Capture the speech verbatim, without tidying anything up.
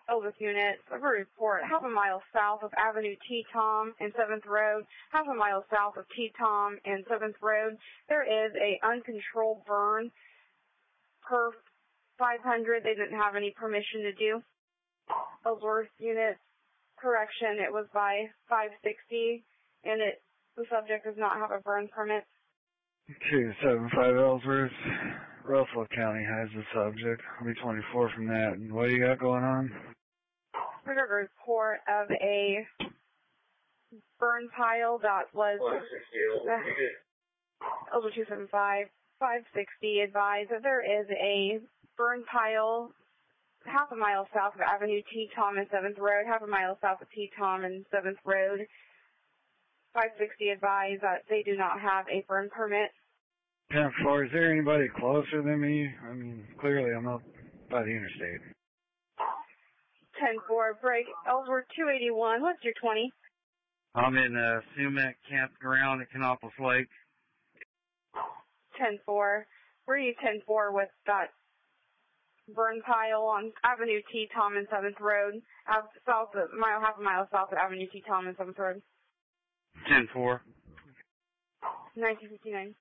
Elvis unit, every report, half a mile south of Avenue T-Tom and seventh Road, half a mile south of T-Tom and seventh Road, there is a uncontrolled burn per five hundred. They didn't have any permission to do. Ellsworth unit, correction, it was by five sixty, and it the subject does not have a burn permit. two seven five Ellsworth. Russell County has the subject. I'll be twenty-four from that. And what do you got going on? We got a report of a burn pile that was uh, over two seven five, five sixty advised that there is a burn pile half a mile south of Avenue T-Tom and seventh Road, half a mile south of T-Tom and seventh Road. five sixty advised that they do not have a burn permit. ten four, is there anybody closer than me? I mean, clearly I'm up by the interstate. ten four, break, Ellsworth two eighty-one, what's your twenty? I'm in uh, Sumac Campground at Canopolis Lake. ten four, where are you ten four with that burn pile on Avenue T-Tom and seventh Road, south of, mile, half a mile south of Avenue T-Tom and seventh Road? ten four. nineteen fifty-nine.